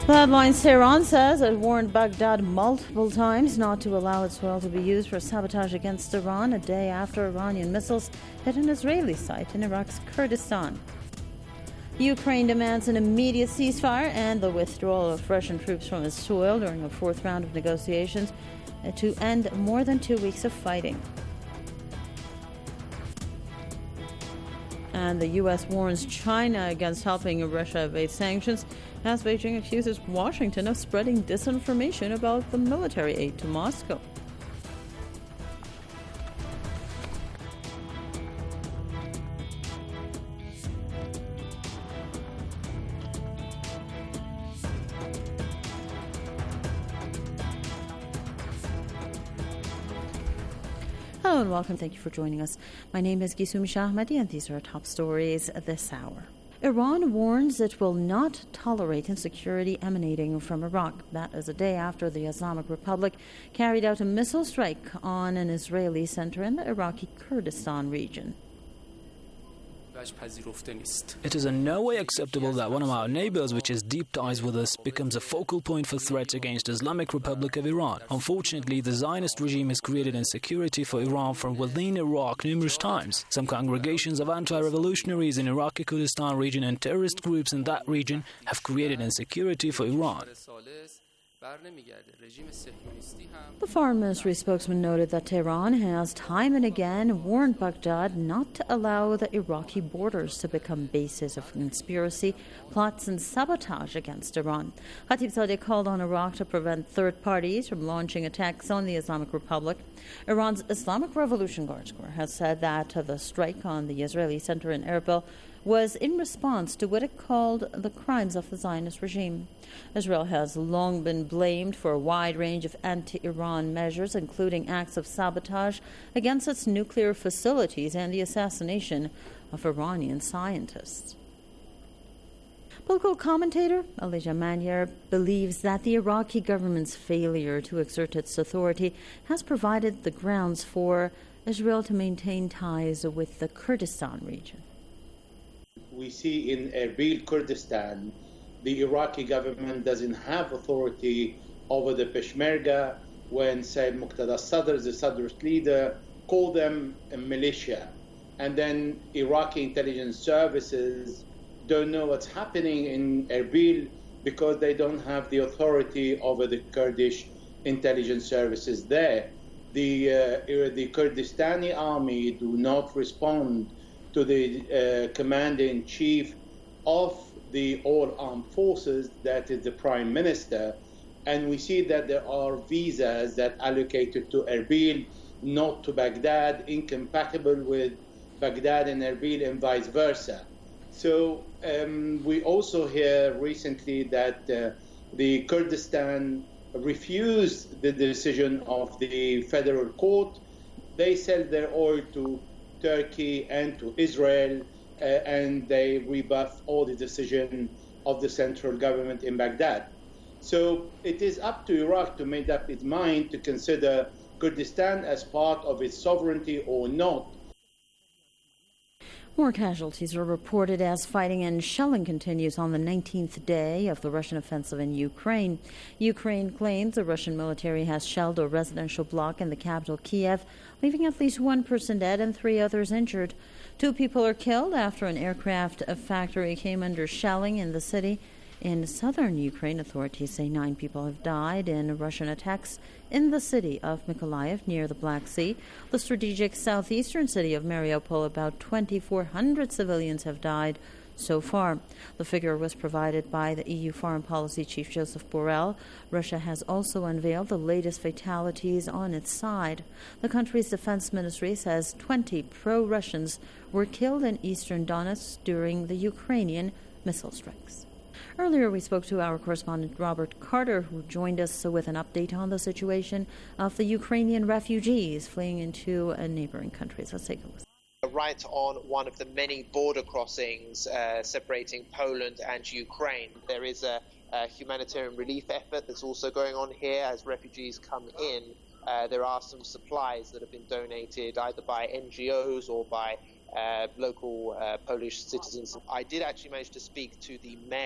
The headline, Tehran says it warned Baghdad multiple times not to allow its oil to be used for sabotage against Iran a day after Iranian missiles hit an Israeli site in Iraq's Kurdistan. Ukraine demands an immediate ceasefire and the withdrawal of Russian troops from its soil during a fourth round of negotiations to end more than 2 weeks of fighting. And the U.S. warns China against helping Russia evade sanctions as Beijing accuses Washington of spreading disinformation about the military aid to Moscow. Hello and welcome. Thank you for joining us. My name is Gisumi Shahmadi and these are our top stories this hour. Iran warns it will not tolerate insecurity emanating from Iraq. That is a day after the Islamic Republic carried out a missile strike on an Israeli center in the Iraqi Kurdistan region. It is in no way acceptable that one of our neighbors, which has deep ties with us, becomes a focal point for threats against the Islamic Republic of Iran. Unfortunately, the Zionist regime has created insecurity for Iran from within Iraq numerous times. Some congregations of anti-revolutionaries in Iraqi Kurdistan region and terrorist groups in that region have created insecurity for Iran. The Foreign Ministry spokesman noted that Tehran has time and again warned Baghdad not to allow the Iraqi borders to become bases of conspiracy, plots and sabotage against Iran. Khatibzadeh called on Iraq to prevent third parties from launching attacks on the Islamic Republic. Iran's Islamic Revolution Guards Corps has said that the strike on the Israeli center in Erbil was in response to what it called the crimes of the Zionist regime. Israel has long been blamed for a wide range of anti-Iran measures, including acts of sabotage against its nuclear facilities and the assassination of Iranian scientists. Political commentator Elijah Manier believes that the Iraqi government's failure to exert its authority has provided the grounds for Israel to maintain ties with the Kurdistan region. We see in Erbil, Kurdistan, the Iraqi government doesn't have authority over the Peshmerga when Sayyid Muqtada Sadr, the Sadr's leader, called them a militia. And then Iraqi intelligence services don't know what's happening in Erbil because they don't have the authority over the Kurdish intelligence services there. The Kurdistani army do not respond to the commander-in-chief of the all-armed forces, that is the prime minister. And we see that there are visas that allocated to Erbil, not to Baghdad, incompatible with Baghdad and Erbil and vice versa. So we also hear recently that the Kurdistan refused the decision of the federal court. They sell their oil to Turkey and to Israel, and they rebuff all the decision of the central government in Baghdad. So it is up to Iraq to make up its mind to consider Kurdistan as part of its sovereignty or not. More casualties are reported as fighting and shelling continues on the 19th day of the Russian offensive in Ukraine. Ukraine claims the Russian military has shelled a residential block in the capital, Kiev, leaving at least one person dead and 3 others injured. 2 people are killed after an aircraft factory came under shelling in the city. In southern Ukraine, authorities say 9 people have died in Russian attacks in the city of Mykolaiv near the Black Sea. The strategic southeastern city of Mariupol, about 2,400 civilians have died so far. The figure was provided by the EU Foreign Policy Chief Joseph Borrell. Russia has also unveiled the latest fatalities on its side. The country's defense ministry says 20 pro-Russians were killed in eastern Donetsk during the Ukrainian missile strikes. Earlier, we spoke to our correspondent Robert Carter, who joined us with an update on the situation of the Ukrainian refugees fleeing into neighboring countries. Let's take a listen. Right on one of the many border crossings separating Poland and Ukraine. There is a humanitarian relief effort that's also going on here as refugees come in. There are some supplies that have been donated either by NGOs or by local Polish citizens. I did actually manage to speak to the mayor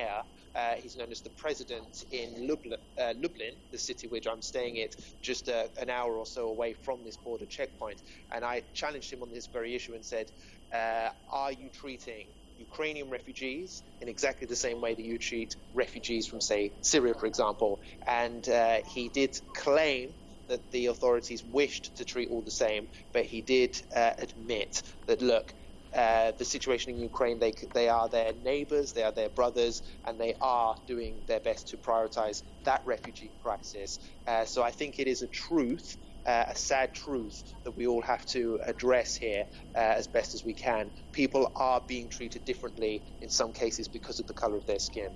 He's known as the president in Lublin, the city which I'm staying at, just an hour or so away from this border checkpoint. And I challenged him on this very issue and said, are you treating Ukrainian refugees in exactly the same way that you treat refugees from, say, Syria, for example? And he did claim that the authorities wished to treat all the same, but he did admit that, look, the situation in Ukraine, they are their neighbors, they are their brothers, and they are doing their best to prioritize that refugee crisis. So I think it is a truth, a sad truth, that we all have to address here as best as we can. People are being treated differently in some cases because of the color of their skin.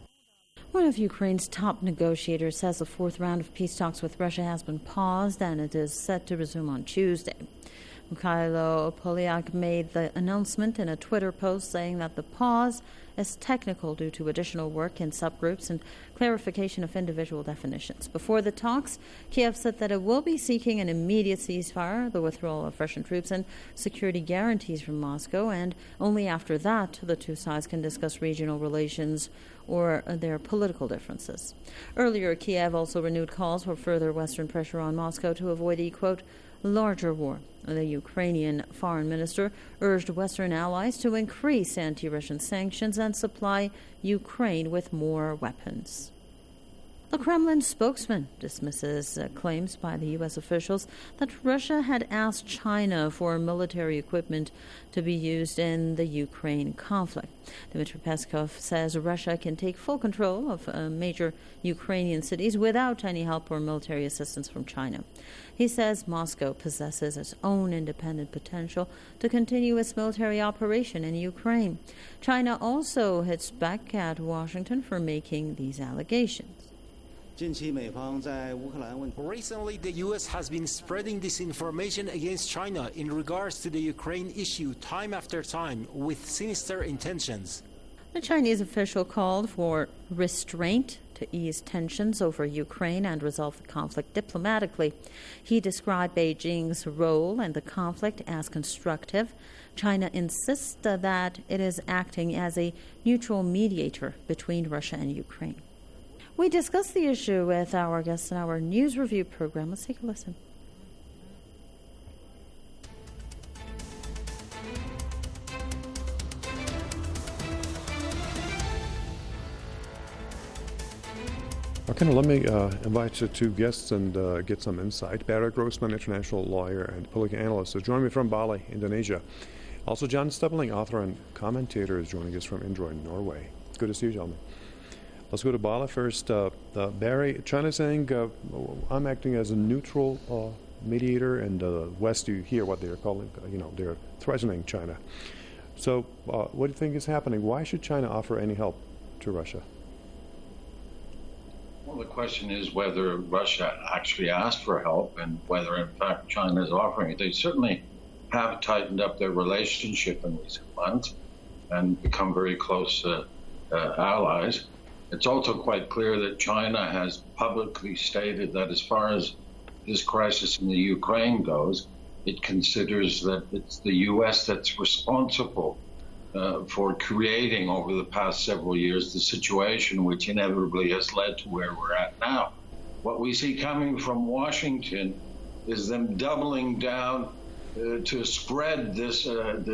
One of Ukraine's top negotiators says the fourth round of peace talks with Russia has been paused and it is set to resume on Tuesday. Mikhailo Polyak made the announcement in a Twitter post saying that the pause is technical due to additional work in subgroups and clarification of individual definitions. Before the talks, Kiev said that it will be seeking an immediate ceasefire, the withdrawal of Russian troops, and security guarantees from Moscow, and only after that the two sides can discuss regional relations or their political differences. Earlier, Kiev also renewed calls for further Western pressure on Moscow to avoid a, quote, larger war. The Ukrainian foreign minister urged Western allies to increase anti-Russian sanctions and supply Ukraine with more weapons. The Kremlin spokesman dismisses claims by the U.S. officials that Russia had asked China for military equipment to be used in the Ukraine conflict. Dmitry Peskov says Russia can take full control of major Ukrainian cities without any help or military assistance from China. He says Moscow possesses its own independent potential to continue its military operation in Ukraine. China also hits back at Washington for making these allegations. Recently, the U.S. has been spreading disinformation against China in regards to the Ukraine issue time after time with sinister intentions. The Chinese official called for restraint to ease tensions over Ukraine and resolve the conflict diplomatically. He described Beijing's role in the conflict as constructive. China insists that it is acting as a neutral mediator between Russia and Ukraine. We discussed the issue with our guests in our news review program. Let's take a listen. Okay, now let me invite you two guests and get some insight. Barry Grossman, international lawyer and political analyst, is joining me from Bali, Indonesia. Also, John Stubling, author and commentator, is joining us from Indre, Norway. Good to see you, gentlemen. Let's go to Bali first. Barry, China's saying, I'm acting as a neutral mediator, and the West, you hear what they're calling, they're threatening China. So what do you think is happening? Why should China offer any help to Russia? Well, the question is whether Russia actually asked for help and whether, in fact, China is offering it. They certainly have tightened up their relationship in recent months and become very close allies. It's also quite clear that China has publicly stated that as far as this crisis in the Ukraine goes, it considers that it's the U.S. that's responsible for creating over the past several years the situation which inevitably has led to where we're at now. What we see coming from Washington is them doubling down to spread this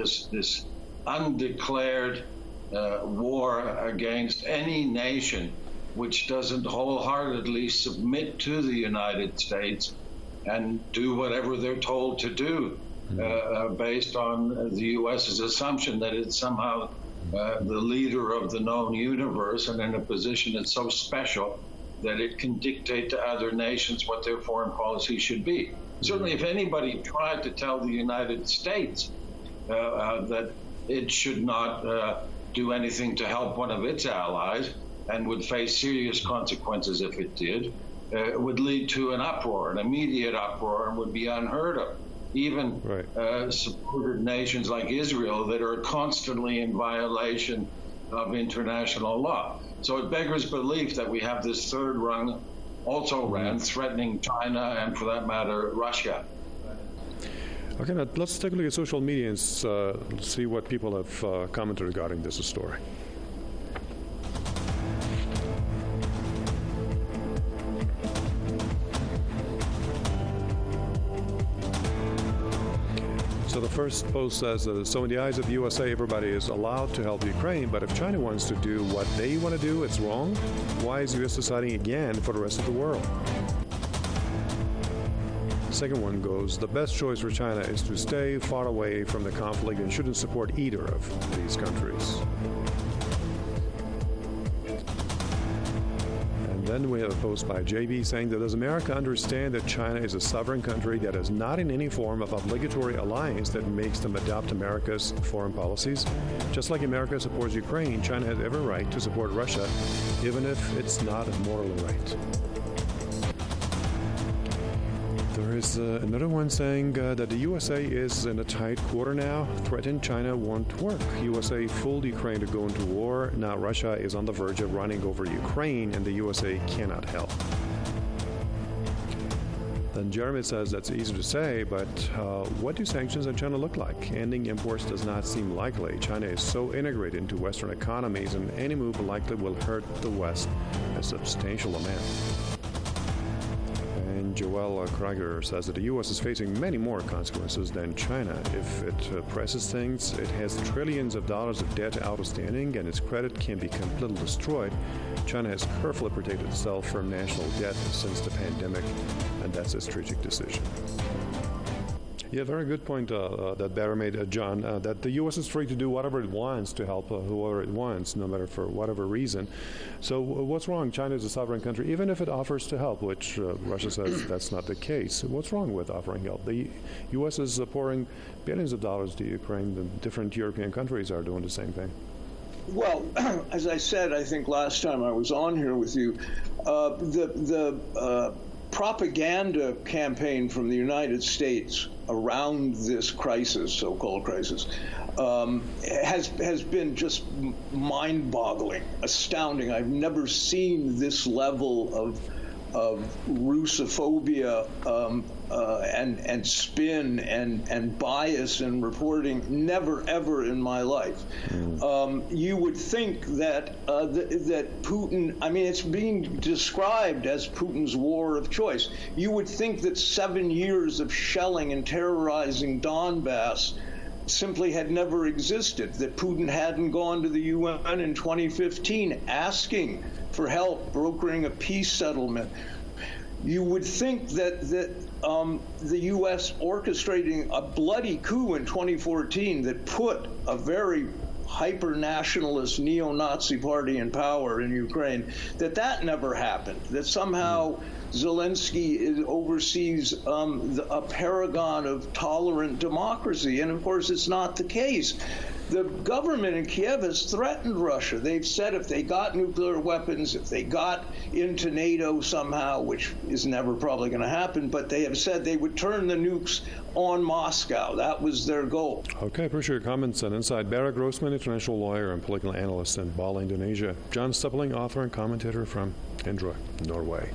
undeclared war against any nation which doesn't wholeheartedly submit to the United States and do whatever they're told to do. Based on the U.S.'s assumption that it's somehow the leader of the known universe and in a position that's so special that it can dictate to other nations what their foreign policy should be. Certainly, if anybody tried to tell the United States that it should not do anything to help one of its allies and would face serious consequences if it did, it would lead to an uproar, an immediate uproar, and would be unheard of. Even supported nations like Israel that are constantly in violation of international law. So it beggars belief that we have this third rung also ran threatening China and, for that matter, Russia. Okay, now let's take a look at social media and see what people have commented regarding this story. So the first post says, so in the eyes of the USA, everybody is allowed to help Ukraine, but if China wants to do what they want to do, it's wrong. Why is the U.S. deciding again for the rest of the world? The second one goes, the best choice for China is to stay far away from the conflict and shouldn't support either of these countries. Then we have a post by JB saying that does America understand that China is a sovereign country that is not in any form of obligatory alliance that makes them adopt America's foreign policies? Just like America supports Ukraine, China has every right to support Russia, even if it's not morally right. There is another one saying that the USA is in a tight quarter now. Threatened China won't work. USA fooled Ukraine to go into war. Now Russia is on the verge of running over Ukraine, and the USA cannot help. Then Jeremy says that's easy to say, but what do sanctions on China look like? Ending imports does not seem likely. China is so integrated into Western economies, and any move likely will hurt the West a substantial amount. Joel Krager says that the U.S. is facing many more consequences than China. If it presses things, it has trillions of dollars of debt outstanding, and its credit can be completely destroyed. China has carefully protected itself from national debt since the pandemic, and that's a strategic decision. Yeah, very good point that Barry made, John, that the U.S. is free to do whatever it wants to help whoever it wants, no matter for whatever reason. So what's wrong? China is a sovereign country, even if it offers to help, which Russia says that's not the case. What's wrong with offering help? The U.S. is pouring billions of dollars to Ukraine. The different European countries are doing the same thing. Well, as I said, I think last time I was on here with you, the propaganda campaign from the United States around this crisis, so-called crisis, has been just mind-boggling, astounding. I've never seen this level of Russophobia and spin and bias in reporting, never ever in my life. You would think that that Putin, I mean, it's being described as Putin's war of choice. You would think that 7 years of shelling and terrorizing Donbass simply had never existed, that Putin hadn't gone to the UN in 2015 asking for help, brokering a peace settlement. You would think that the U.S. orchestrating a bloody coup in 2014 that put a very hyper-nationalist neo-Nazi party in power in Ukraine, that never happened, that somehow Zelensky oversees a paragon of tolerant democracy. And, of course, it's not the case. The government in Kiev has threatened Russia. They've said if they got nuclear weapons, if they got into NATO somehow, which is never probably going to happen, but they have said they would turn the nukes on Moscow. That was their goal. Okay, appreciate your comments on Inside. Barry Grossman, international lawyer and political analyst in Bali, Indonesia. John Steppeling, author and commentator from Indre, Norway.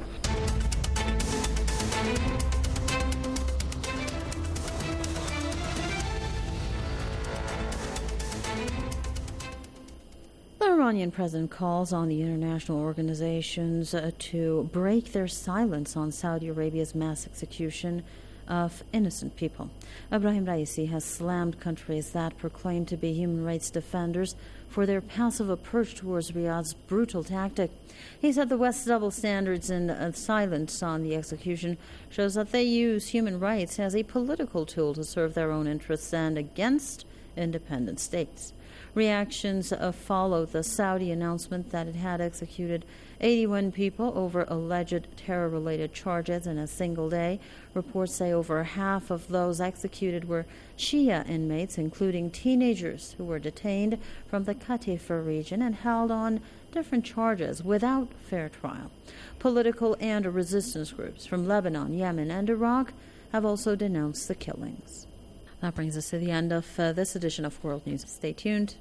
The Iranian president calls on the international organizations to break their silence on Saudi Arabia's mass execution of innocent people. Ebrahim Raisi has slammed countries that proclaim to be human rights defenders for their passive approach towards Riyadh's brutal tactic. He said the West's double standards and silence on the execution shows that they use human rights as a political tool to serve their own interests and against independent states. Reactions followed the Saudi announcement that it had executed 81 people over alleged terror-related charges in a single day. Reports say over half of those executed were Shia inmates, including teenagers who were detained from the Katifa region and held on different charges without fair trial. Political and resistance groups from Lebanon, Yemen, and Iraq have also denounced the killings. That brings us to the end of this edition of World News. Stay tuned.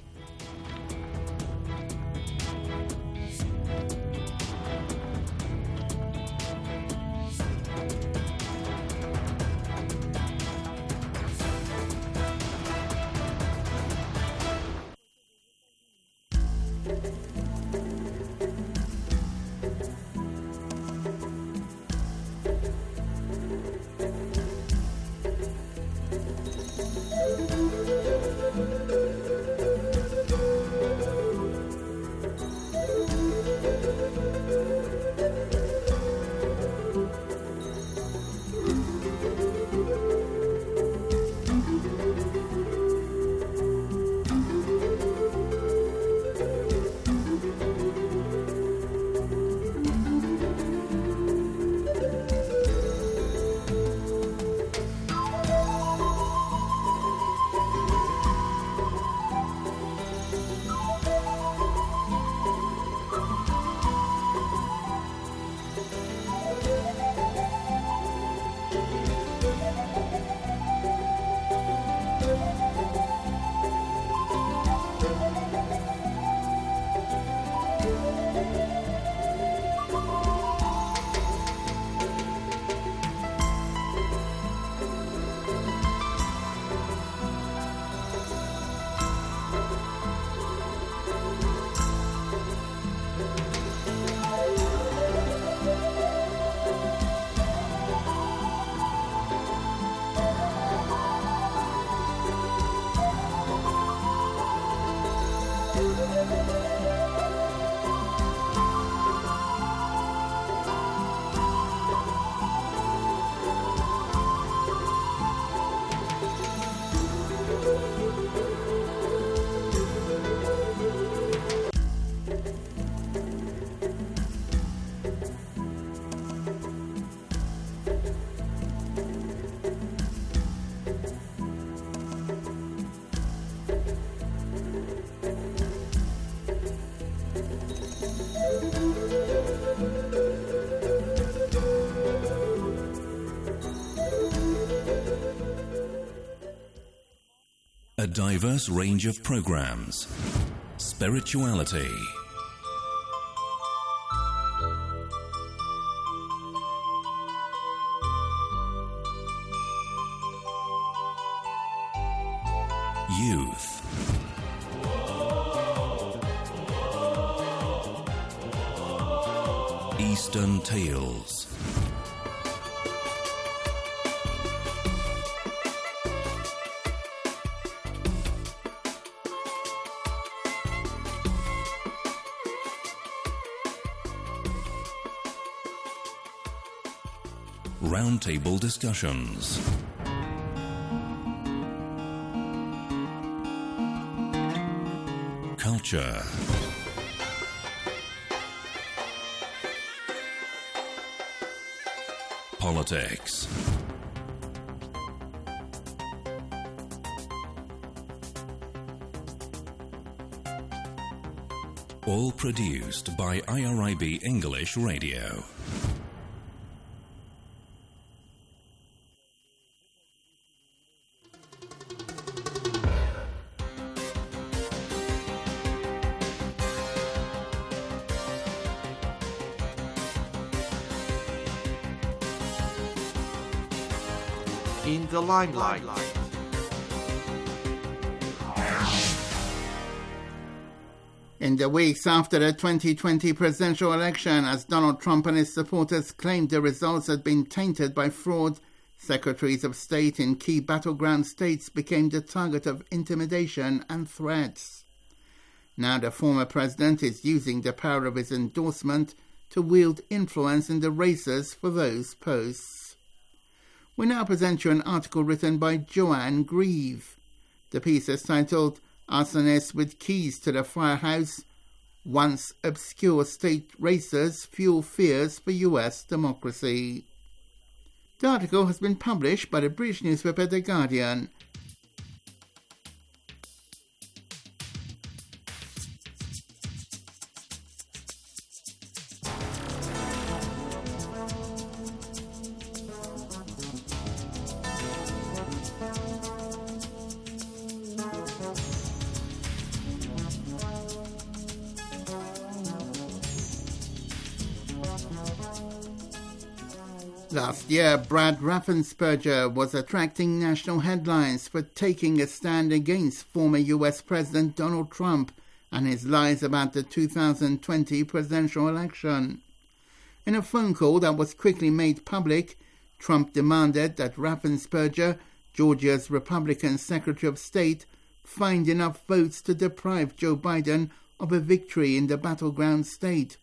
A diverse range of programs. Spirituality. Youth. Eastern Tales. Roundtable discussions. Culture. Politics. All produced by IRIB English Radio. In the limelight. In the weeks after the 2020 presidential election, as Donald Trump and his supporters claimed the results had been tainted by fraud, secretaries of state in key battleground states became the target of intimidation and threats. Now the former president is using the power of his endorsement to wield influence in the races for those posts. We now present you an article written by Joanne Grieve. The piece is titled Arsonists with Keys to the Firehouse, Once Obscure State Races Fuel Fears for U.S. Democracy. The article has been published by the British newspaper The Guardian. Last year, Brad Raffensperger was attracting national headlines for taking a stand against former US President Donald Trump and his lies about the 2020 presidential election. In a phone call that was quickly made public, Trump demanded that Raffensperger, Georgia's Republican Secretary of State, find enough votes to deprive Joe Biden of a victory in the battleground state.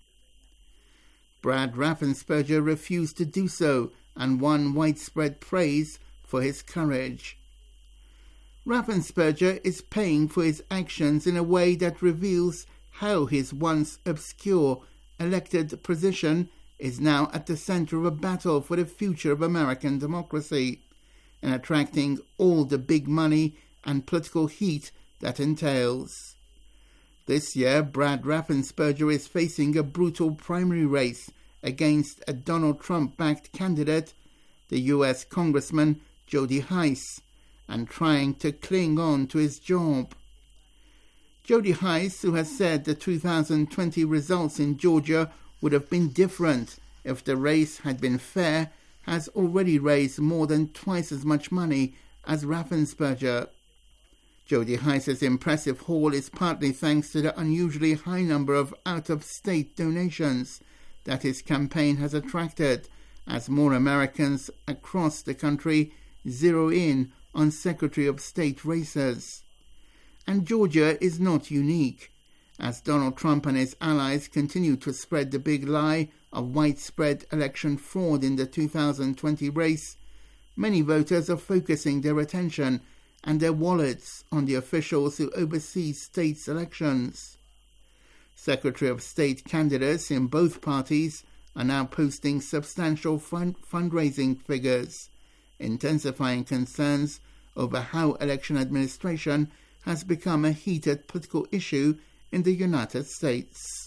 Brad Raffensperger refused to do so and won widespread praise for his courage. Raffensperger is paying for his actions in a way that reveals how his once obscure elected position is now at the center of a battle for the future of American democracy and attracting all the big money and political heat that entails. This year, Brad Raffensperger is facing a brutal primary race against a Donald Trump-backed candidate, the U.S. Congressman Jody Hice, and trying to cling on to his job. Jody Hice, who has said the 2020 results in Georgia would have been different if the race had been fair, has already raised more than twice as much money as Raffensperger. Jody Hice's impressive haul is partly thanks to the unusually high number of out-of-state donations that his campaign has attracted, as more Americans across the country zero in on Secretary of State races. And Georgia is not unique, as Donald Trump and his allies continue to spread the big lie of widespread election fraud in the 2020 race. Many voters are focusing their attention and their wallets on the officials who oversee states' elections. Secretary of State candidates in both parties are now posting substantial fundraising figures, intensifying concerns over how election administration has become a heated political issue in the United States.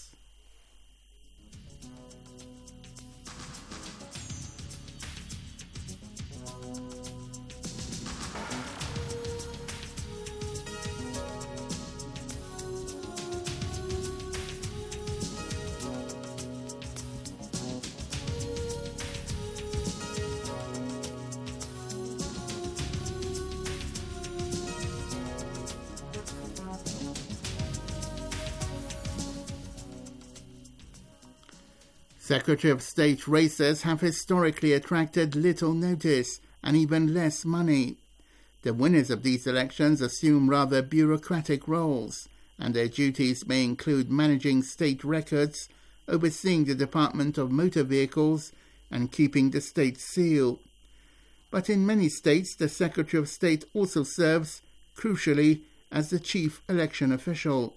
Secretary of State races have historically attracted little notice and even less money. The winners of these elections assume rather bureaucratic roles, and their duties may include managing state records, overseeing the Department of Motor Vehicles, and keeping the state seal. But in many states, the Secretary of State also serves, crucially, as the chief election official.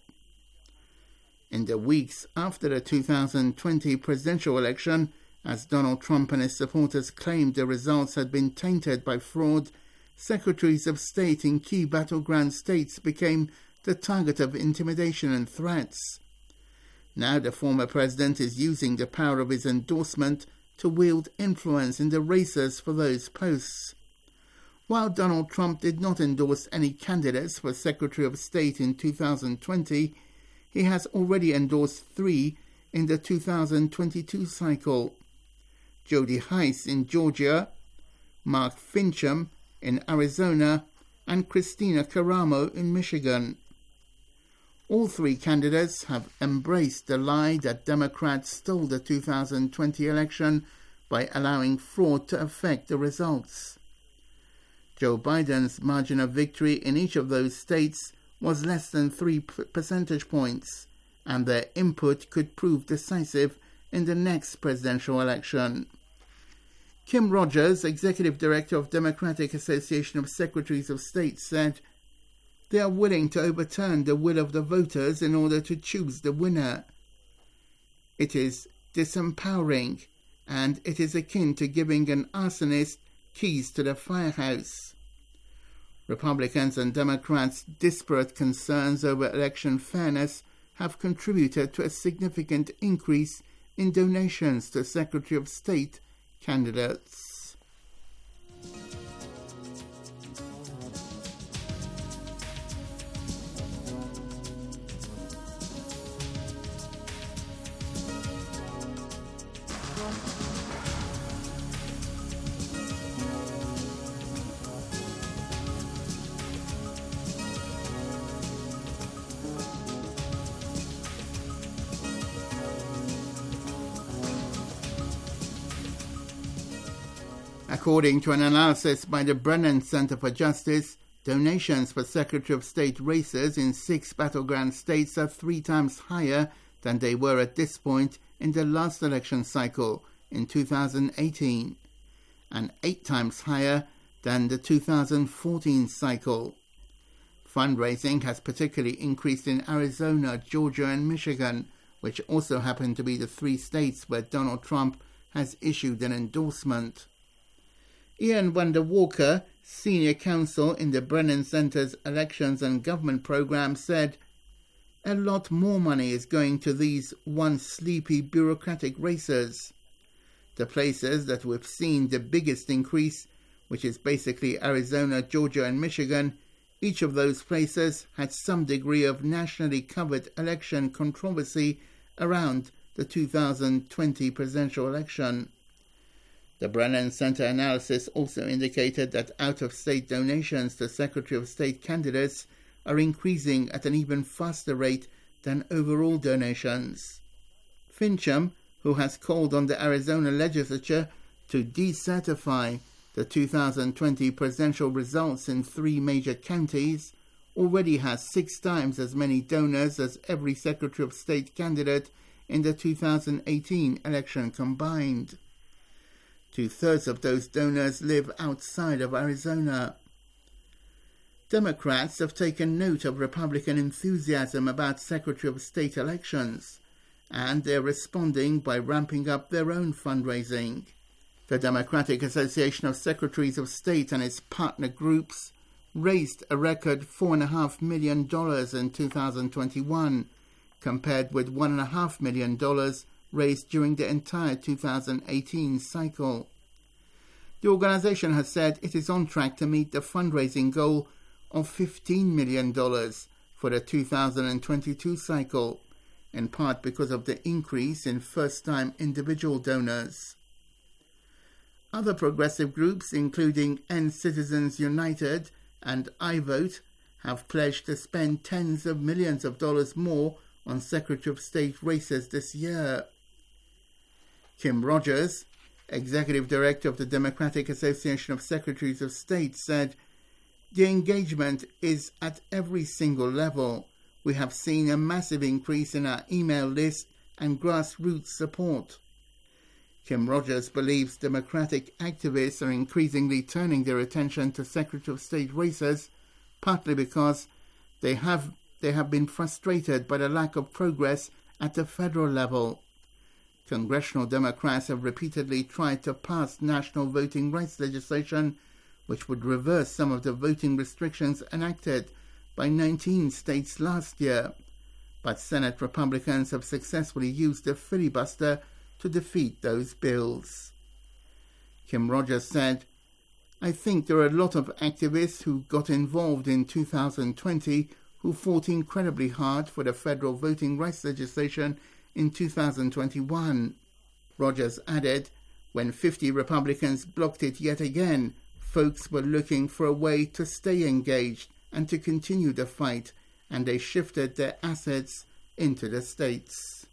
In the weeks after the 2020 presidential election, as Donald Trump and his supporters claimed the results had been tainted by fraud, secretaries of state in key battleground states became the target of intimidation and threats. Now the former president is using the power of his endorsement to wield influence in the races for those posts. While Donald Trump did not endorse any candidates for Secretary of State in 2020, he has already endorsed 3 in the 2022 cycle: Jody Hice in Georgia, Mark Finchem in Arizona, and Christina Karamo in Michigan. All 3 candidates have embraced the lie that Democrats stole the 2020 election by allowing fraud to affect the results. Joe Biden's margin of victory in each of those states was less than 3 percentage points, and their input could prove decisive in the next presidential election. Kim Rogers, Executive Director of Democratic Association of Secretaries of State, said, "They are willing to overturn the will of the voters in order to choose the winner. It is disempowering, and it is akin to giving an arsonist keys to the firehouse." Republicans and Democrats' disparate concerns over election fairness have contributed to a significant increase in donations to Secretary of State candidates. According to an analysis by the Brennan Center for Justice, donations for Secretary of State races in 6 battleground states are 3 times higher than they were at this point in the last election cycle in 2018, and 8 times higher than the 2014 cycle. Fundraising has particularly increased in Arizona, Georgia, and Michigan, which also happen to be the 3 states where Donald Trump has issued an endorsement. Ian Wonder Walker, senior counsel in the Brennan Center's Elections and Government Program, said, "A lot more money is going to these once sleepy bureaucratic races. The places that we've seen the biggest increase, which is basically Arizona, Georgia, and Michigan, each of those places had some degree of nationally covered election controversy around the 2020 presidential election." The Brennan Center analysis also indicated that out-of-state donations to Secretary of State candidates are increasing at an even faster rate than overall donations. Finchem, who has called on the Arizona legislature to decertify the 2020 presidential results in 3 major counties, already has 6 times as many donors as every Secretary of State candidate in the 2018 election combined. 2/3 of those donors live outside of Arizona. Democrats have taken note of Republican enthusiasm about Secretary of State elections, and they're responding by ramping up their own fundraising. The Democratic Association of Secretaries of State and its partner groups raised a record $4.5 million in 2021, compared with $1.5 million raised during the entire 2018 cycle. The organization has said it is on track to meet the fundraising goal of $15 million for the 2022 cycle, in part because of the increase in first-time individual donors. Other progressive groups, including End Citizens United and iVote, have pledged to spend tens of millions of dollars more on Secretary of State races this year. Kim Rogers, Executive Director of the Democratic Association of Secretaries of State, said, "The engagement is at every single level. We have seen a massive increase in our email list and grassroots support." Kim Rogers believes Democratic activists are increasingly turning their attention to Secretary of State races, partly because they have been frustrated by the lack of progress at the federal level. Congressional Democrats have repeatedly tried to pass national voting rights legislation, which would reverse some of the voting restrictions enacted by 19 states last year. But Senate Republicans have successfully used the filibuster to defeat those bills. Kim Rogers said, "I think there are a lot of activists who got involved in 2020 who fought incredibly hard for the federal voting rights legislation in 2021. Rogers added, "When 50 Republicans blocked it yet again, folks were looking for a way to stay engaged and to continue the fight, and they shifted their assets into the states."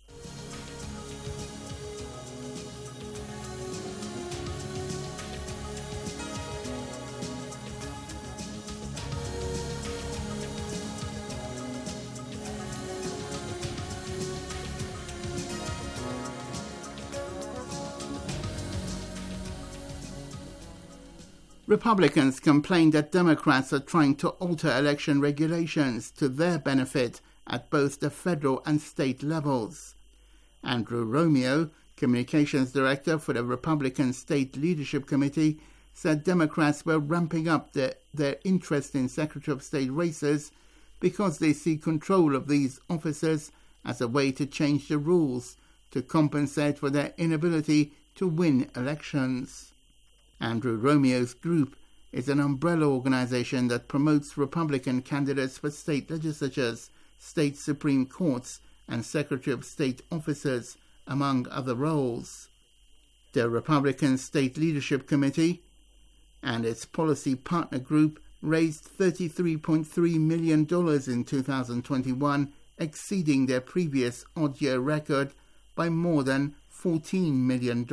Republicans complain that Democrats are trying to alter election regulations to their benefit at both the federal and state levels. Andrew Romeo, Communications Director for the Republican State Leadership Committee, said Democrats were ramping up their interest in Secretary of State races because they see control of these officers as a way to change the rules to compensate for their inability to win elections. Andrew Romeo's group is an umbrella organization that promotes Republican candidates for state legislatures, state Supreme Courts, and Secretary of State officers, among other roles. The Republican State Leadership Committee and its policy partner group raised $33.3 million in 2021, exceeding their previous odd-year record by more than $14 million.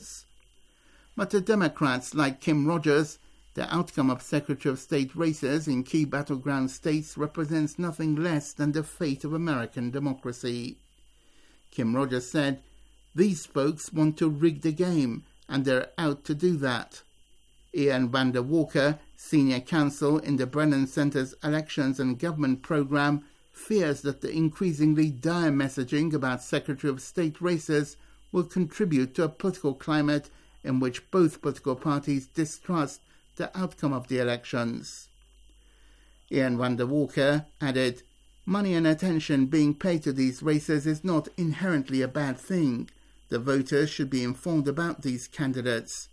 But the Democrats, like Kim Rogers, the outcome of Secretary of State races in key battleground states represents nothing less than the fate of American democracy. Kim Rogers said, "These folks want to rig the game, and they're out to do that." Ian Vander Walker, senior counsel in the Brennan Center's Elections and Government program, fears that the increasingly dire messaging about Secretary of State races will contribute to a political climate in which both political parties distrust the outcome of the elections. Ian Vander Walker added, "Money and attention being paid to these races is not inherently a bad thing. The voters should be informed about these candidates.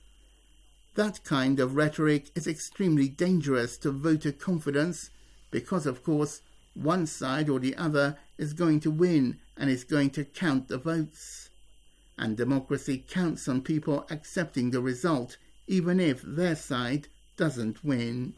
That kind of rhetoric is extremely dangerous to voter confidence because, of course, one side or the other is going to win and is going to count the votes. And democracy counts on people accepting the result, even if their side doesn't win."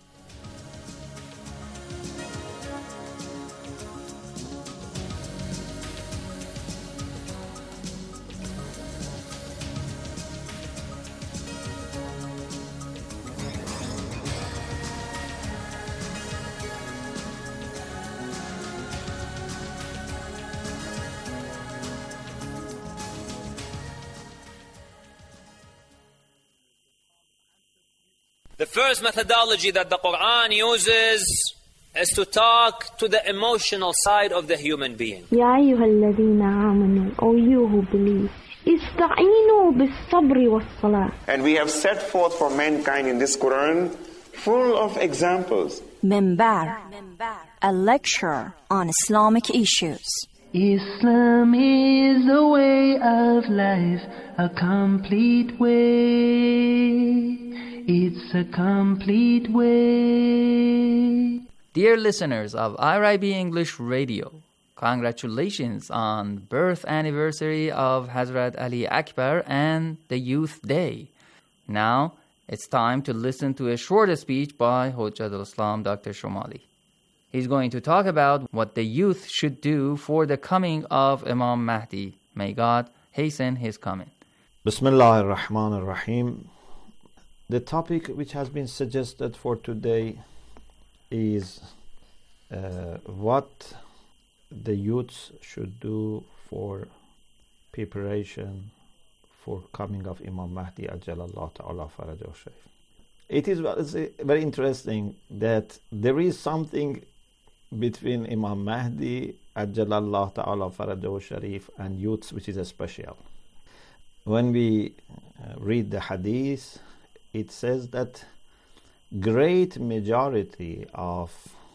The first methodology that the Quran uses is to talk to the emotional side of the human being. يا أيها الذين آمنوا, O you who believe, استعينوا بالصبر والصلاة. And we have set forth for mankind in this Quran full of examples. Minbar, a lecture on Islamic issues. Islam is a way of life, a complete way. It's a complete way. Dear listeners of IRIB English Radio, congratulations on birth anniversary of Hazrat Ali Akbar and the Youth Day. Now, it's time to listen to a short speech by Hujjatul Islam Dr. Shomali. He's going to talk about what the youth should do for the coming of Imam Mahdi. May God hasten his coming. Bismillah ar-Rahman ar-Rahim. The topic which has been suggested for today is what the youths should do for preparation for coming of Imam Mahdi Ajjalallahu Ta'ala Farajahu Sharif. It is very interesting that there is something between Imam Mahdi Ajjalallahu Ta'ala Farajahu Sharif and youths which is special. When we read the hadith, it says that great majority of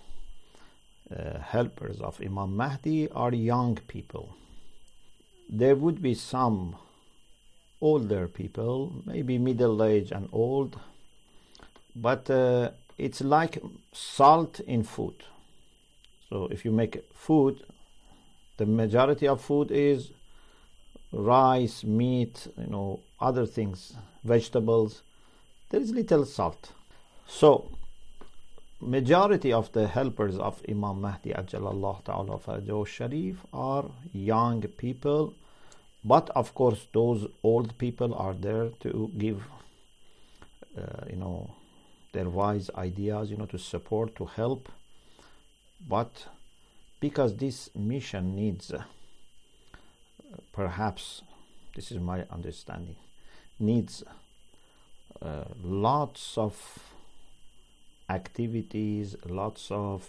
helpers of Imam Mahdi are young people. There would be some older people, maybe middle-aged and old, but it's like salt in food. So if you make food, the majority of food is rice, meat, other things, vegetables. There is little salt. So majority of the helpers of Imam Mahdi Ajjalallahu Ta'ala Farajahu Sharif are young people, but of course those old people are there to give their wise ideas, to support, to help. But because this mission needs, perhaps, this is my understanding, needs lots of activities, lots of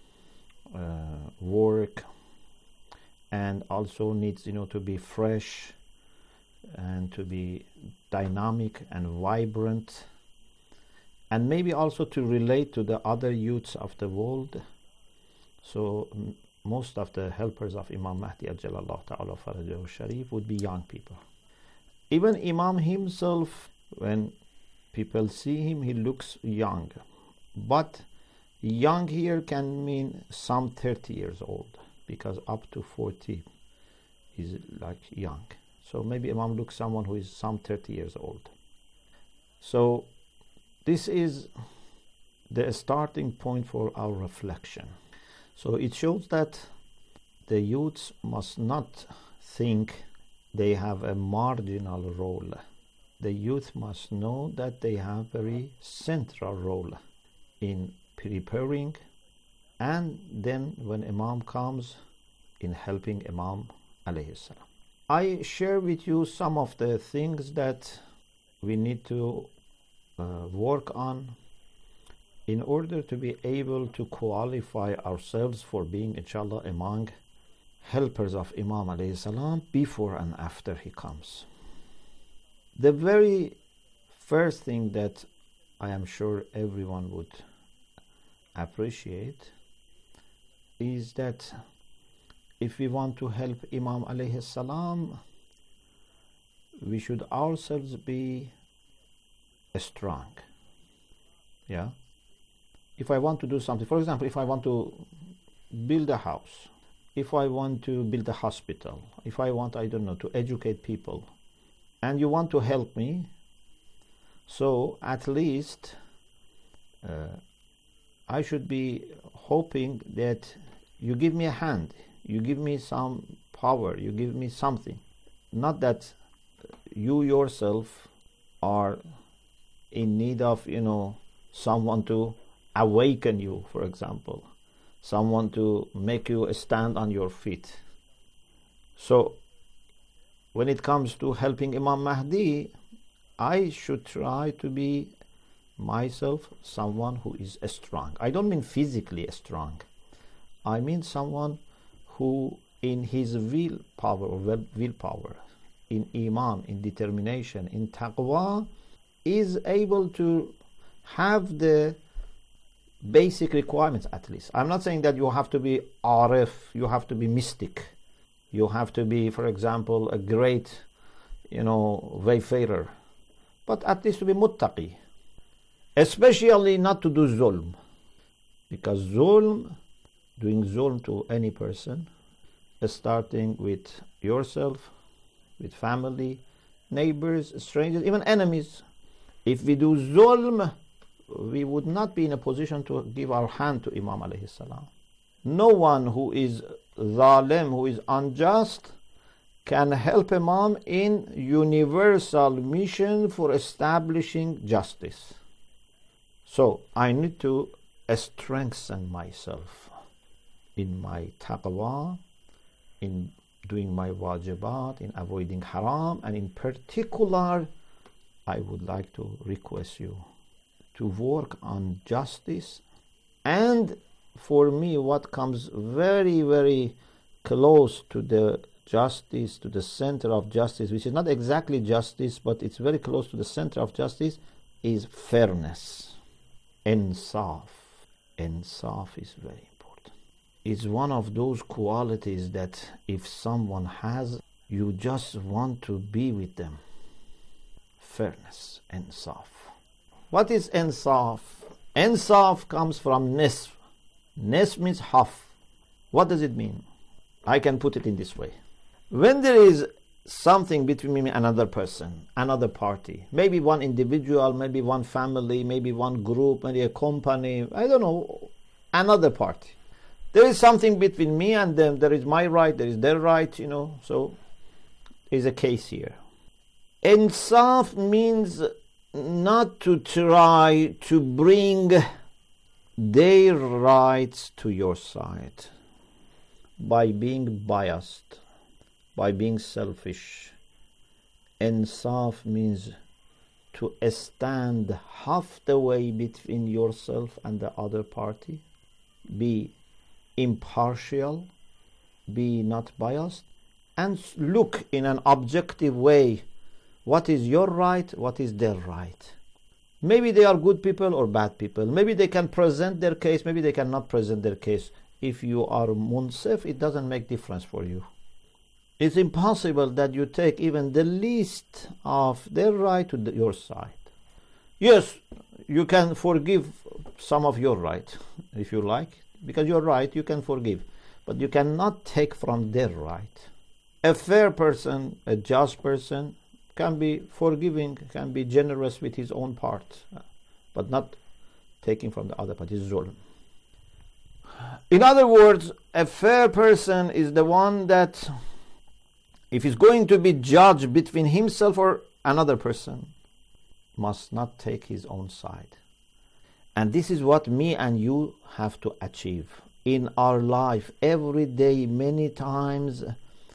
work, and also needs to be fresh and to be dynamic and vibrant, and maybe also to relate to the other youths of the world. So most of the helpers of Imam Mahdi Ajjalallahu Ta'ala Farajahu Sharif would be young people. Even Imam himself, when people see him, he looks young. But young here can mean some 30 years old, because up to 40 is like young. So maybe Imam looks someone who is some 30 years old. So this is the starting point for our reflection. So it shows that the youths must not think they have a marginal role. The youth must know that they have a very central role in preparing, and then when Imam comes, in helping Imam alayhi salam. I share with you some of the things that we need to work on in order to be able to qualify ourselves for being, inshallah, among helpers of Imam alayhi salam before and after he comes. The very first thing that I am sure everyone would appreciate is that if we want to help Imam alayhi salam, we should ourselves be strong. Yeah? If I want to do something, for example, if I want to build a house, if I want to build a hospital, if I want, to educate people, and you want to help me, so at least I should be hoping that you give me a hand, you give me some power, you give me something. Not that you yourself are in need of, someone to awaken you, for example, someone to make you stand on your feet. So when it comes to helping Imam Mahdi, I should try to be myself someone who is strong. I don't mean physically strong. I mean someone who in his willpower, in iman, in determination, in taqwa, is able to have the basic requirements at least. I'm not saying that you have to be arif, you have to be mystic, you have to be, for example, a great, wayfarer, but at least to be muttaqi. Especially not to do zulm, because doing zulm to any person, starting with yourself, with family, neighbors, strangers, even enemies. If we do zulm, we would not be in a position to give our hand to Imam alayhi salam. No one who is zalim, who is unjust, can help Imam in universal mission for establishing justice. So I need to strengthen myself in my taqwa, in doing my wajibat, in avoiding haram, and in particular, I would like to request you to work on justice. And for me, what comes very, very close to the justice, to the center of justice, which is not exactly justice, but it's very close to the center of justice, is fairness. Insaf. Insaf is very important. It's one of those qualities that if someone has, you just want to be with them. Fairness, insaf. What is insaf? Insaf comes from nisf. Nisf means half. What does it mean? I can put it in this way. When there is something between me and another person, another party, maybe one individual, maybe one family, maybe one group, maybe a company, I don't know, another party. There is something between me and them. There is my right, there is their right, so is a case here. Insaf means not to try to bring their rights to your side by being biased, by being selfish. Insaf means to stand half the way between yourself and the other party. Be impartial, be not biased, and look in an objective way what is your right, what is their right. Maybe they are good people or bad people. Maybe they can present their case, maybe they cannot present their case. If you are munsif, it doesn't make difference for you. It's impossible that you take even the least of their right to your side. Yes, you can forgive some of your right, if you like, because you're right, you can forgive, but you cannot take from their right. A fair person, a just person, can be forgiving, can be generous with his own part, but not taking from the other part. It's zulm. In other words, a fair person is the one that, if he's going to be judged between himself or another person, must not take his own side. And this is what me and you have to achieve in our life. Every day, many times,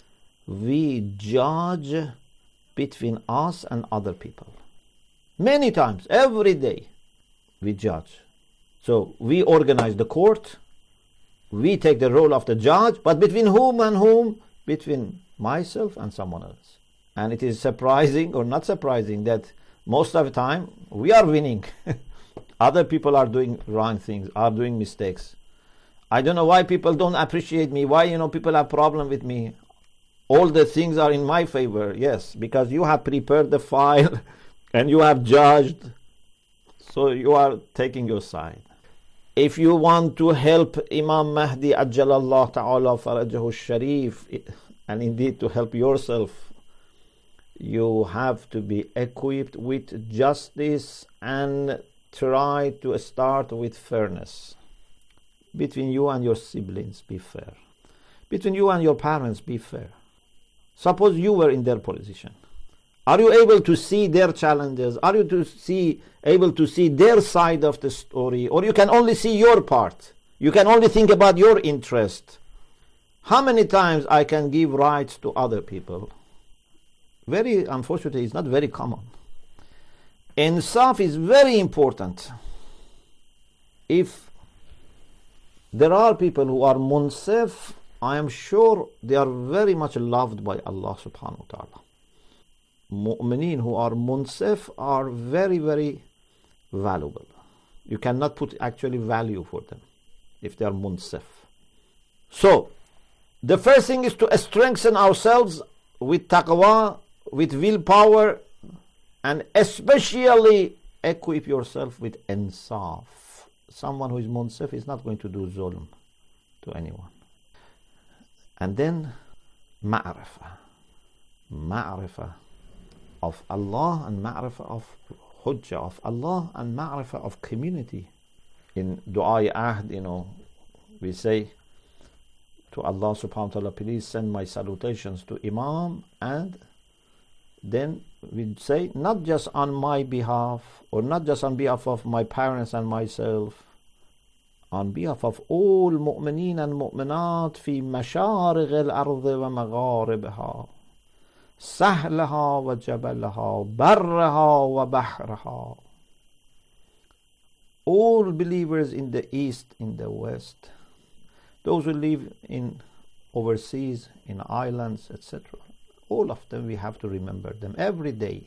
we judge between us and other people. Many times, every day, we judge. So we organize the court, we take the role of the judge, but between whom and whom? Between myself and someone else. And it is surprising or not surprising that most of the time we are winning. Other people are doing wrong things, are doing mistakes. I don't know why people don't appreciate me, why people have problem with me. All the things are in my favor. Yes, because you have prepared the file and you have judged, so you are taking your side. If you want to help Imam Mahdi Ajjalallah Ta'ala Farajahu Sharif, and indeed to help yourself, you have to be equipped with justice and try to start with fairness. Between you and your siblings, be fair. Between you and your parents, be fair. Suppose you were in their position. Are you able to see their challenges? Are you able to see their side of the story? Or you can only see your part? You can only think about your interest. How many times I can give rights to other people? Very unfortunately, it's not very common. Insaf is very important. If there are people who are munsif, I am sure they are very much loved by Allah subhanahu wa ta'ala. Mu'mineen who are munsif are very, very valuable. You cannot put actually value for them if they are munsif. So, the first thing is to strengthen ourselves with taqwa, with willpower, and especially equip yourself with insaf. Someone who is munsif is not going to do zulm to anyone. And then ma'rifah of Allah and ma'rifah of hujjah of Allah and ma'rifah of community. In Du'a Ahd, we say to Allah subhanahu wa ta'ala, please send my salutations to Imam, and then we'd say, not just on my behalf, or not just on behalf of my parents and myself, on behalf of all mu'mineen and mu'minat fi mashariq al-ard wa magharibaha, sahlaha wa jabalaha, barraha wa bahraha. All believers in the east, in the west, those who live in overseas, in islands, etc. All of them, we have to remember them every day.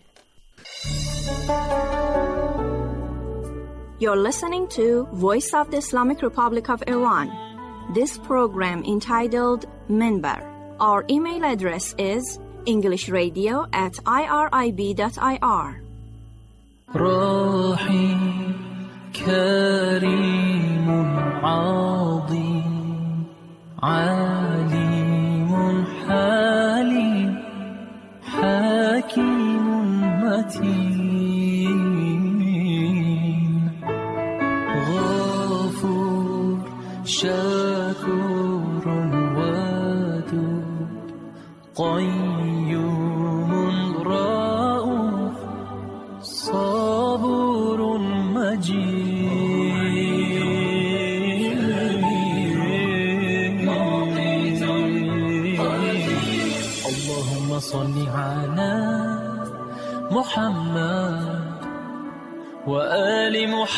You're listening to Voice of the Islamic Republic of Iran. This program entitled Minbar. Our email address is englishradio@irib.ir. كريم عظيم عليم حليم حكيم متين غفور شكور ودود قيوم رؤوف صبور مجيد اللهم صل على محمد وآل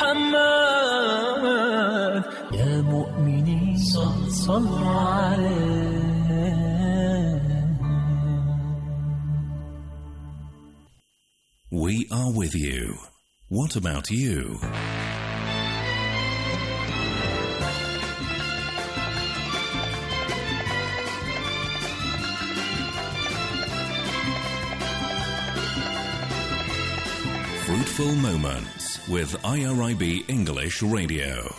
محمد يا مؤمنين صلوا عليه. We are with you. What about you? Fruitful Moments with IRIB English Radio.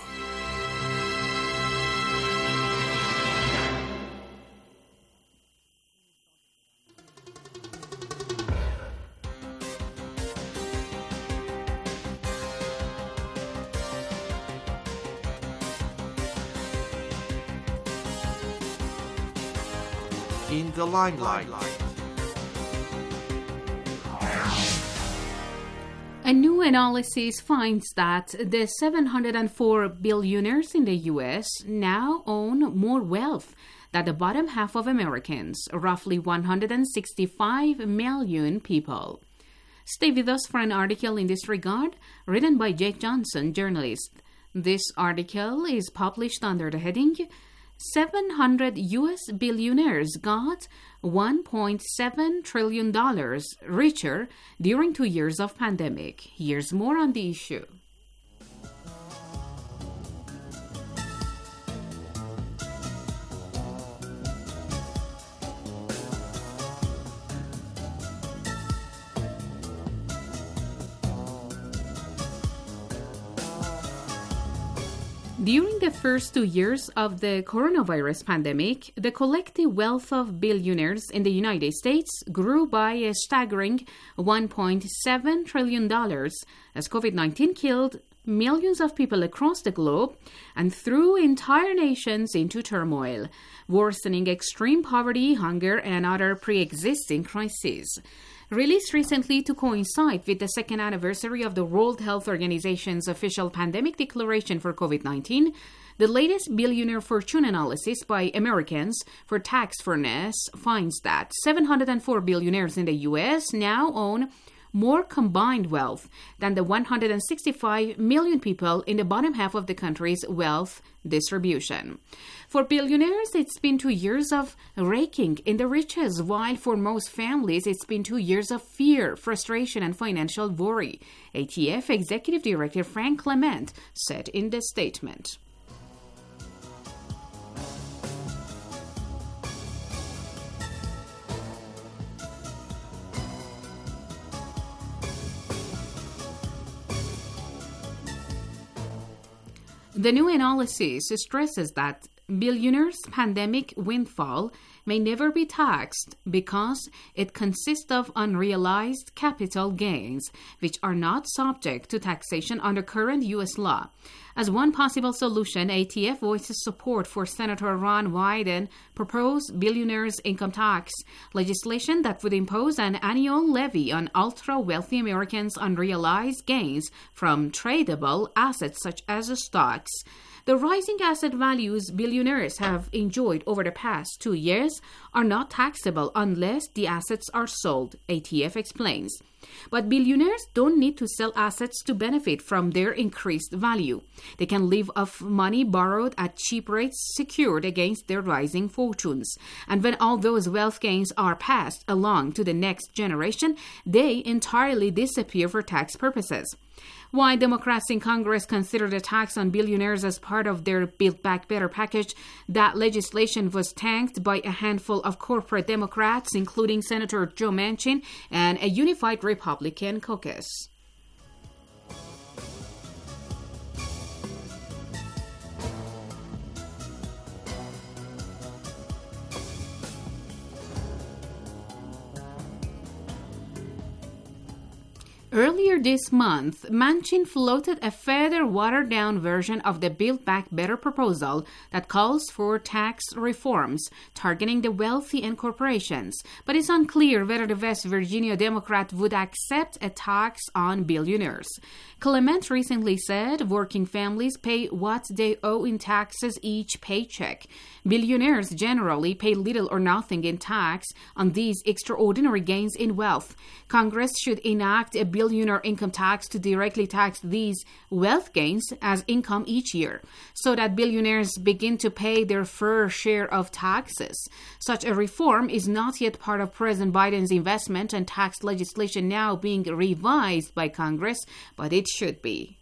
In the limelight. A new analysis finds that the 704 billionaires in the U.S. now own more wealth than the bottom half of Americans, roughly 165 million people. Stay with us for an article in this regard, written by Jake Johnson, journalist. This article is published under the heading 700 U.S. billionaires got $1.7 trillion richer during 2 years of pandemic. Here's more on the issue. During the first 2 years of the coronavirus pandemic, the collective wealth of billionaires in the United States grew by a staggering $1.7 trillion as COVID-19 killed millions of people across the globe and threw entire nations into turmoil, worsening extreme poverty, hunger, and other pre-existing crises. Released recently to coincide with the second anniversary of the World Health Organization's official pandemic declaration for COVID-19, the latest billionaire fortune analysis by Americans for Tax Fairness finds that 704 billionaires in the U.S. now own more combined wealth than the 165 million people in the bottom half of the country's wealth distribution. For billionaires, it's been 2 years of raking in the riches, while for most families, it's been 2 years of fear, frustration, and financial worry, ATF Executive Director Frank Clement said in the statement. The new analysis stresses that billionaires' pandemic windfall may never be taxed because it consists of unrealized capital gains, which are not subject to taxation under current U.S. law. As one possible solution, ATF voices support for Senator Ron Wyden proposed billionaires' income tax legislation that would impose an annual levy on ultra-wealthy Americans' unrealized gains from tradable assets such as stocks. The rising asset values billionaires have enjoyed over the past 2 years are not taxable unless the assets are sold, ATF explains. But billionaires don't need to sell assets to benefit from their increased value. They can live off money borrowed at cheap rates secured against their rising fortunes. And when all those wealth gains are passed along to the next generation, they entirely disappear for tax purposes. Why Democrats in Congress considered a tax on billionaires as part of their Build Back Better package, that legislation was tanked by a handful of corporate Democrats, including Senator Joe Manchin and a unified Republican caucus. Earlier this month, Manchin floated a further watered-down version of the Build Back Better proposal that calls for tax reforms targeting the wealthy and corporations, but it's unclear whether the West Virginia Democrat would accept a tax on billionaires. Clement recently said working families pay what they owe in taxes each paycheck. Billionaires generally pay little or nothing in tax on these extraordinary gains in wealth. Congress should enact a billionaire income tax to directly tax these wealth gains as income each year, so that billionaires begin to pay their fair share of taxes. Such a reform is not yet part of President Biden's investment and tax legislation now being revised by Congress, but it should be.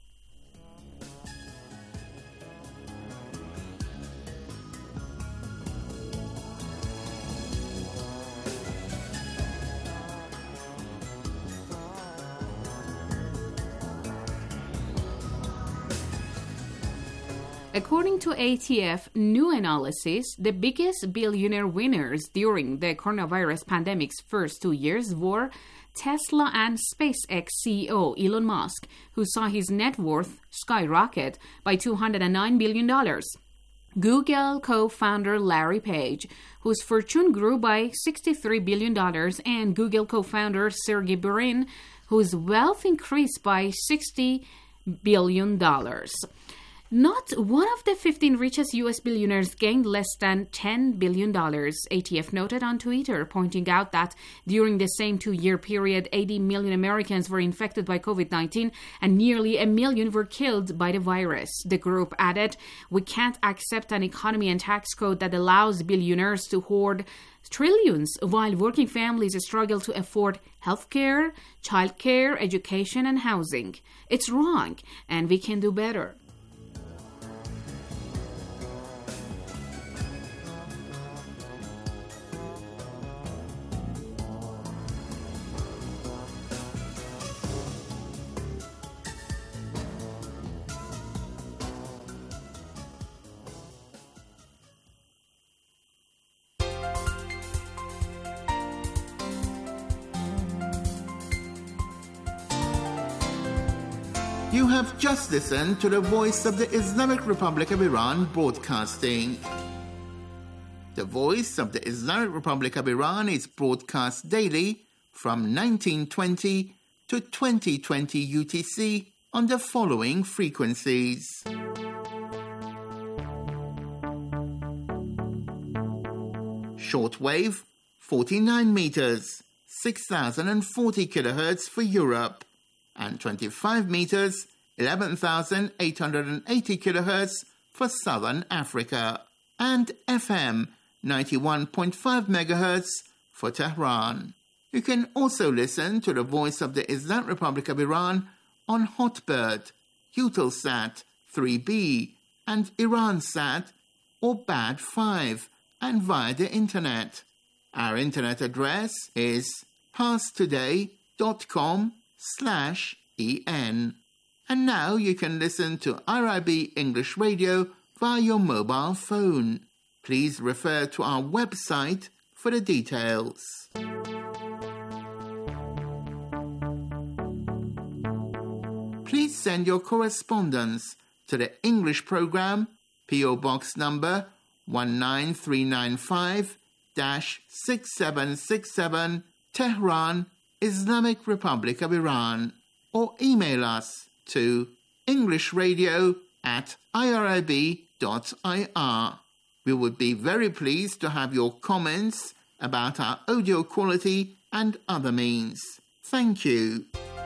According to ATF new analysis, the biggest billionaire winners during the coronavirus pandemic's first 2 years were Tesla and SpaceX CEO Elon Musk, who saw his net worth skyrocket by $209 billion. Google co-founder Larry Page, whose fortune grew by $63 billion, and Google co-founder Sergey Brin, whose wealth increased by $60 billion. Not one of the 15 richest U.S. billionaires gained less than $10 billion, ATF noted on Twitter, pointing out that during the same 2-year period, 80 million Americans were infected by COVID-19 and nearly 1 million were killed by the virus. The group added, "We can't accept an economy and tax code that allows billionaires to hoard trillions while working families struggle to afford healthcare, childcare, education, and housing. It's wrong, and we can do better." You have just listened to the Voice of the Islamic Republic of Iran broadcasting. The Voice of the Islamic Republic of Iran is broadcast daily from 1920 to 2020 UTC on the following frequencies. Shortwave, 49 meters, 6,040 kilohertz for Europe, and 25 meters, 11,880 kilohertz for Southern Africa, and FM 91.5 megahertz for Tehran. You can also listen to the Voice of the Islamic Republic of Iran on Hotbird, Eutelsat 3B, and Iransat or Bad 5, and via the internet. Our internet address is parstoday.com/en. And now you can listen to IRIB English Radio via your mobile phone. Please refer to our website for the details. Please send your correspondence to the English program, P.O. Box number 19395-6767, Tehran, Islamic Republic of Iran, or email us to englishradio@irib.ir. We would be very pleased to have your comments about our audio quality and other means. Thank you.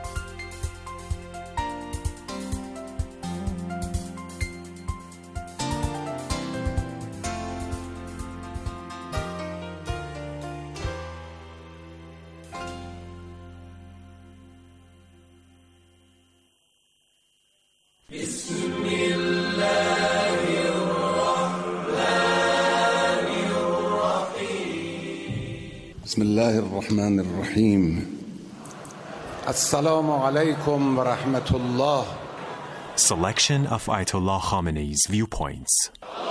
بسم الله الرحمن الرحيم السلام عليكم ورحمة الله. Selection of Ayatollah Khamenei's viewpoints.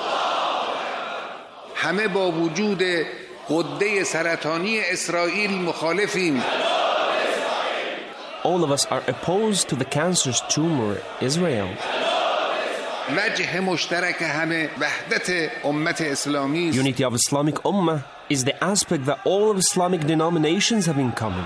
همه با وجود غده سرطانی اسرائیل مخالفیم. All of us are opposed to the cancerous tumor Israel. وجه مشترک همه وحدت امت اسلامی است. Unity of Islamic Ummah is the aspect that all of Islamic denominations have in common.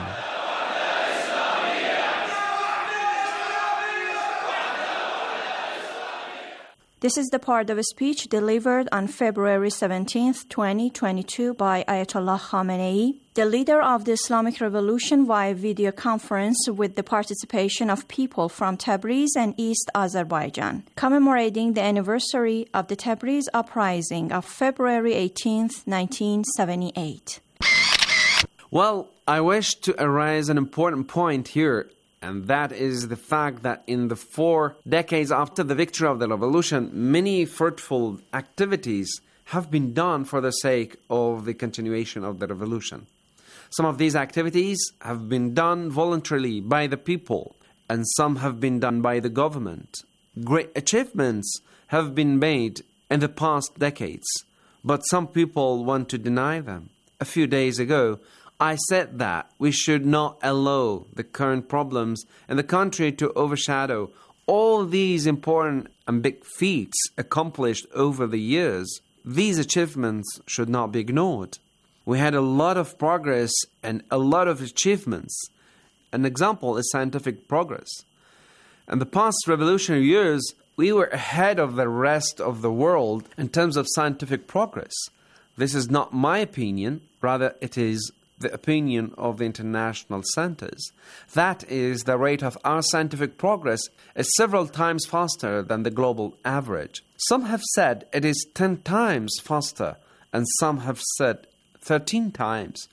This is the part of a speech delivered on February 17, 2022 by Ayatollah Khamenei, the leader of the Islamic Revolution, via video conference with the participation of people from Tabriz and East Azerbaijan, commemorating the anniversary of the Tabriz uprising of February 18, 1978. Well, I wish to arise an important point here, and that is the fact that in the 4 decades after the victory of the revolution, many fruitful activities have been done for the sake of the continuation of the revolution. Some of these activities have been done voluntarily by the people, and some have been done by the government. Great achievements have been made in the past decades, but some people want to deny them. A few days ago, I said that we should not allow the current problems in the country to overshadow all these important and big feats accomplished over the years. These achievements should not be ignored. We had a lot of progress and a lot of achievements. An example is scientific progress. In the past revolutionary years, we were ahead of the rest of the world in terms of scientific progress. This is not my opinion, rather it is the opinion of the international centers. That is, the rate of our scientific progress is several times faster than the global average. Some have said it is 10 times faster, and some have said 13 times.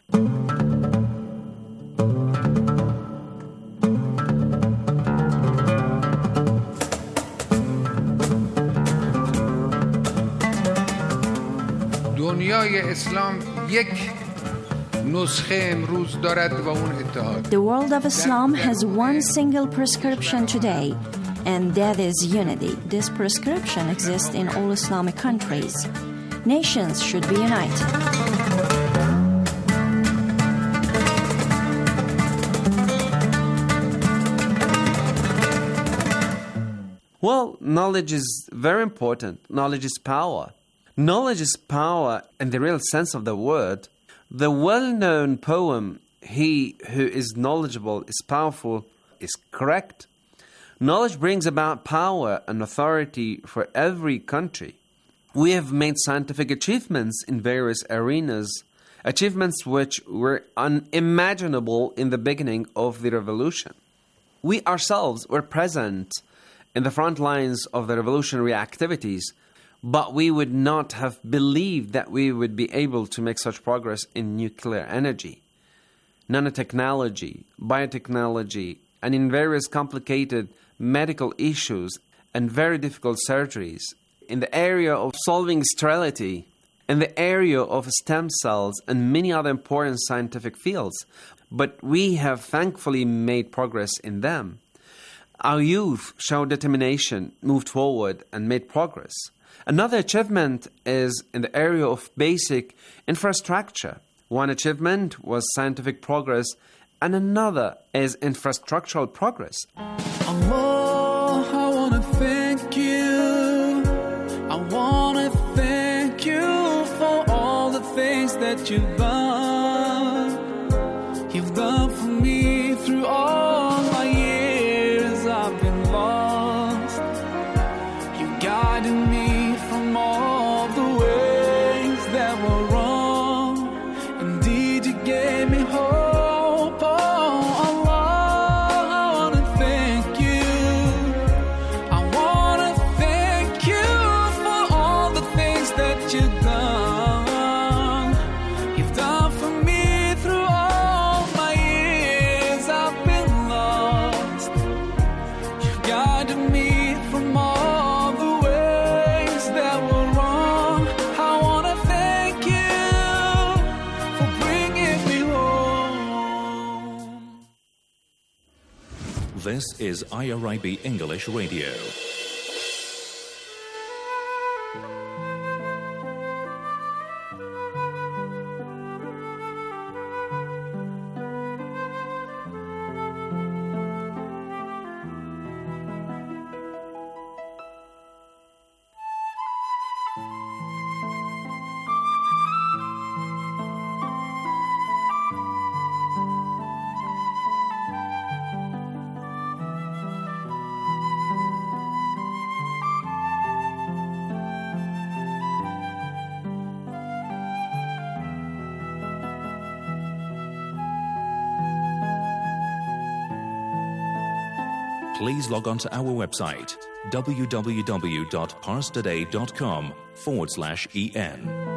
دنیای اسلام یک The world of Islam has one single prescription today, and that is unity. This prescription exists in all Islamic countries. Nations should be united. Well, knowledge is very important. Knowledge is power. Knowledge is power in the real sense of the word. The well-known poem, "He who is knowledgeable is powerful," is correct. Knowledge brings about power and authority for every country. We have made scientific achievements in various arenas, achievements which were unimaginable in the beginning of the revolution. We ourselves were present in the front lines of the revolutionary activities, but we would not have believed that we would be able to make such progress in nuclear energy, nanotechnology, biotechnology, and in various complicated medical issues and very difficult surgeries, in the area of solving sterility, in the area of stem cells, and many other important scientific fields. But we have thankfully made progress in them. Our youth showed determination, moved forward, and made progress. Another achievement is in the area of basic infrastructure. One achievement was scientific progress, and another is infrastructural progress. Allah, I want to thank you. I want to thank you for all the things that you've done. You've done for me through all my years I've been lost. You guided me from all the ways that were wrong. Indeed, you gave me hope. Oh, Allah, I want to thank you. I want to thank you for all the things that you've done. You've done for me through all my years I've been lost. You guided me from all the ways that were wrong. I want to thank you for bringing me home. This is IRIB English Radio. Please log on to our website www.parstoday.com/en.